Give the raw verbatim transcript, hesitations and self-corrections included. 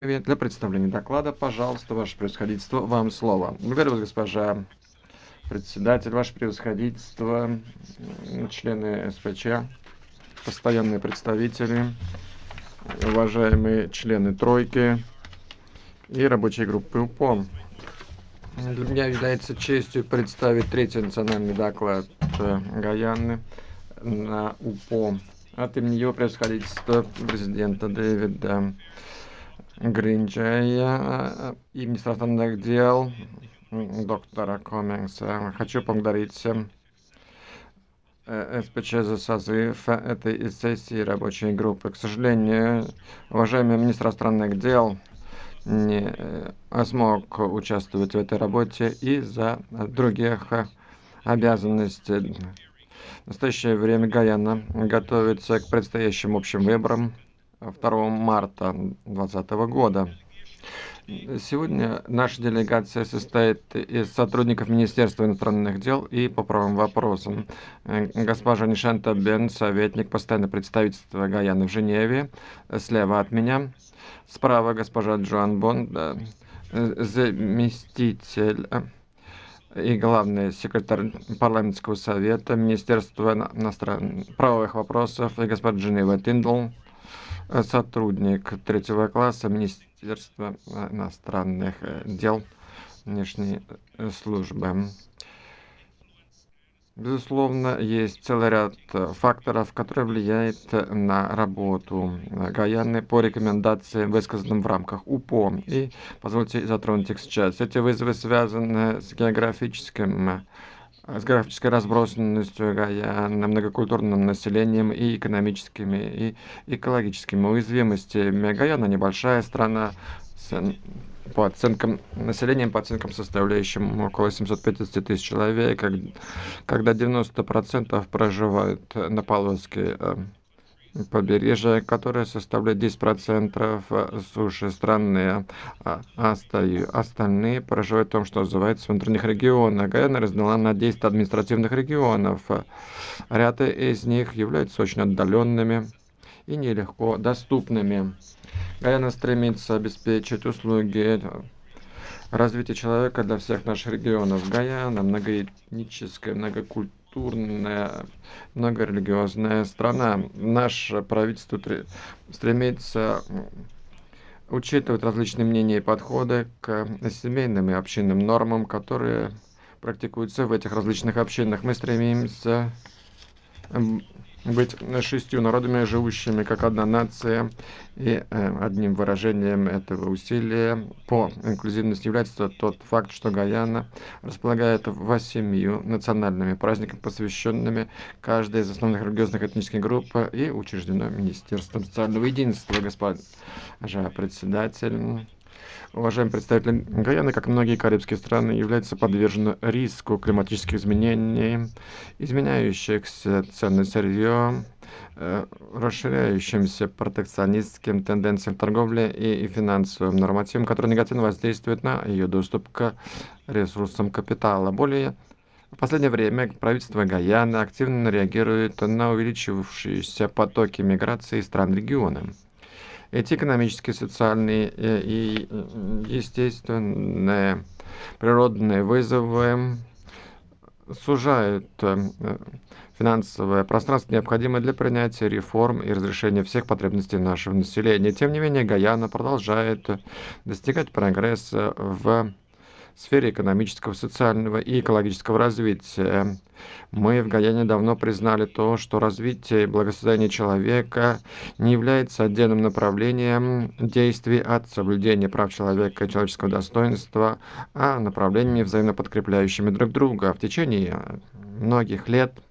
Для представления доклада, пожалуйста, Ваше Превосходительство, вам слово. Благодарю вас, госпожа председатель, Ваше Превосходительство, м, члены СПЧ, постоянные представители, уважаемые члены Тройки и рабочей группы УПО. Для меня является честью представить третий национальный доклад э, Гаяны на УПО от имени Его Превосходительства президента Дэвида Гринджея и министра иностранных дел м, доктора Комингса. Хочу поблагодарить э, СПЧ за созыв этой сессии рабочей группы. К сожалению, уважаемый министр иностранных дел не э, смог участвовать в этой работе из-за других обязанностей. В настоящее время Гаяна готовится к предстоящим общим выборам второго марта две тысячи двадцатого года. Сегодня наша делегация состоит из сотрудников Министерства иностранных дел и по правым вопросам. Э, Госпожа Нишанта Бен, советник постоянного представительства Гаяны в Женеве, слева от меня. Справа госпожа Джоан Бонд, э, заместитель э, и главный секретарь парламентского совета Министерства иностранных правовых вопросов, и госпожа Дженева Тиндл, э, сотрудник третьего класса Министерства иностранных э, дел внешней э, службы. Безусловно, есть целый ряд э, факторов, которые влияют э, на работу э, Гаяны по рекомендациям, высказанным в рамках УПО. И позвольте затронуть их сейчас. Эти вызовы связаны с географическим э, с географической разбросанностью Гаяны, многокультурным населением и экономическими и экологическими уязвимостями. Гаяна небольшая страна с, по оценкам населением, по оценкам составляющим около семьсот пятьдесят тысяч человек, как- когда девяносто процентов проживают на полоске э, побережья, которое составляет десять процентов суши страны, а остаю- остальные проживают в том, что называется внутренних регионах. Гаяна разделена на десять административных регионов. Ряд из них являются очень отдаленными и нелегко доступными. Гаяна стремится обеспечить услуги развития человека для всех наших регионов. Гаяна многоэтническая, многокультурная, многорелигиозная страна. Наше правительство стремится учитывать различные мнения и подходы к семейным и общинным нормам, которые практикуются в этих различных общинах. Мы стремимся быть шестью народами, живущими как одна нация, и э, одним выражением этого усилия по инклюзивности является тот факт, что Гаяна располагает восемью национальными праздниками, посвященными каждой из основных религиозных этнических групп, и учреждено Министерством социального единства. Госпожа председатель, уважаемые представители, Гаяна, как и многие карибские страны, является подвержена риску климатических изменений, изменяющихся цен на сырье, э, расширяющимся протекционистским тенденциям в торговле и, и финансовым нормативам, которые негативно воздействуют на ее доступ к ресурсам капитала. Более в последнее время правительство Гаяны активно реагирует на увеличившиеся потоки миграции из стран региона. Эти экономические, социальные э, и э, естественные природные вызовы сужают э, финансовое пространство, необходимое для принятия реформ и разрешения всех потребностей нашего населения. Тем не менее, Гаяна продолжает достигать прогресса в в сфере экономического, социального и экологического развития. Мы в Гаяне давно признали то, что развитие и благосостояние человека не является отдельным направлением действий от соблюдения прав человека и человеческого достоинства, а направлениями, взаимно подкрепляющими друг друга. В течение многих лет